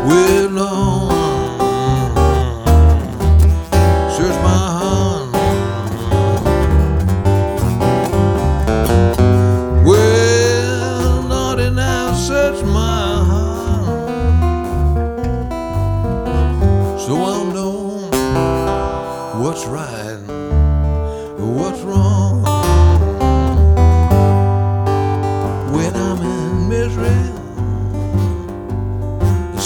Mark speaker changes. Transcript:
Speaker 1: Well, Lord, search my heart. Well, Lordy, now search my heart, so I'll know what's right.